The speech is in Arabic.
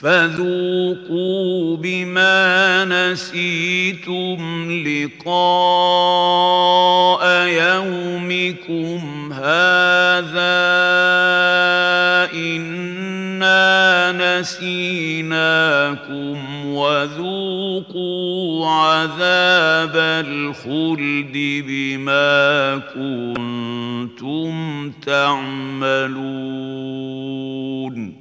فذوقوا بما نسيتم لقاء يومكم هذا إنا نسيناكم وذوقوا عذاب الخلد بما كنتم تعملون